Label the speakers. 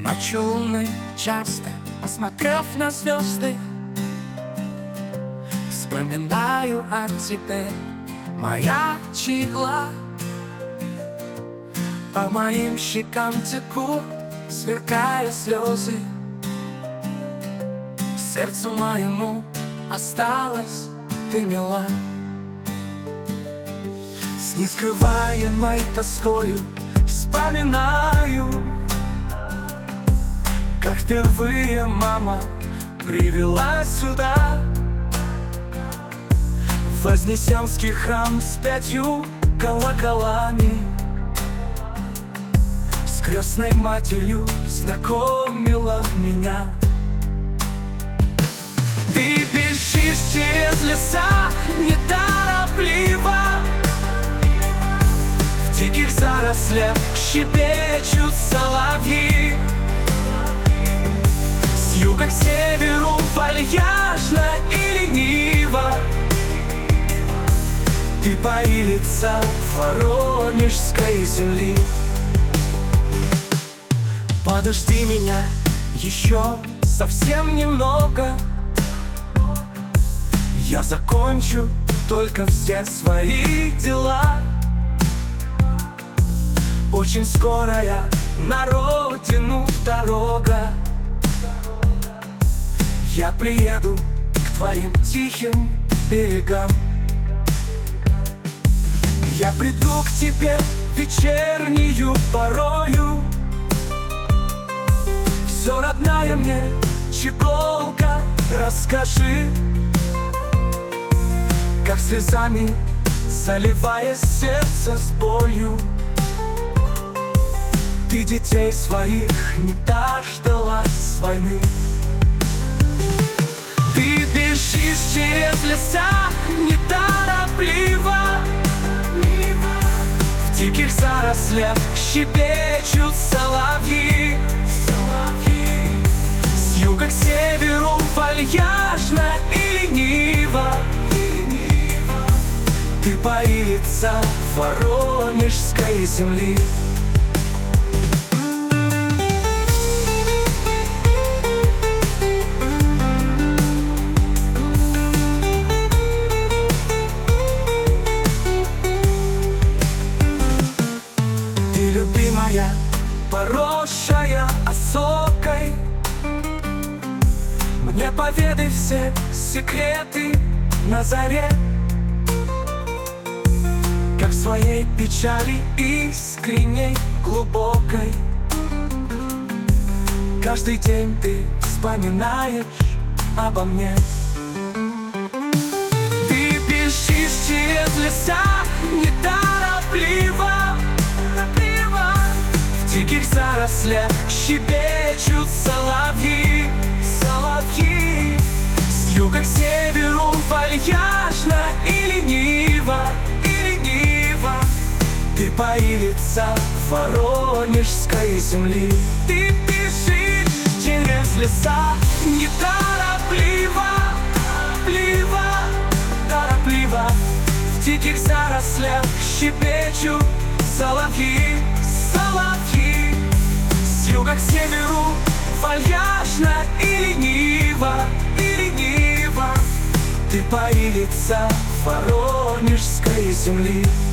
Speaker 1: Ночуны часто, посмотрев на звезды, вспоминаю о тебе, моя чигла. По моим щекам текут, сверкая слезы. Сердцу моему осталась ты мила. С нескрываемой тоскою вспоминаю, как впервые мама привела сюда в Вознесенский храм с 5 колоколами. С крестной матерью знакомила меня. Ты бежишь через леса неторопливо, в диких зарослях щебечут соловьи. С юга к северу вальяжно и лениво ты появится в Воронежской земли. Подожди меня еще совсем немного, я закончу только все свои дела. Очень скорая на родину дорога, я приеду к твоим тихим берегам. Я приду к тебе вечернюю порою. Все, родная, мне чеколка, расскажи, как слезами заливая сердце с болью, ты детей своих не дождалась с войны. Ты бежишь через леса неторопливо, в диких зарослях щебечут соловьи. С юга к северу вальяжно и лениво ты появится в Воронежской земли. Ты, любимая, поросшая осокой, мне поведай все секреты на заре, как в своей печали искренней, глубокой. Каждый день ты вспоминаешь обо мне. Ты бежишь через леса неторопливо, в диких зарослях щебечут соловьи. С юга к северу вальяжно и лениво ты появится в Воронежской земли. Ты бежишь через леса неторопливо, торопливо, в диких зарослях щебечут соловьи. С юга к северу вальяжно и лениво ты появится в Воронежской земли.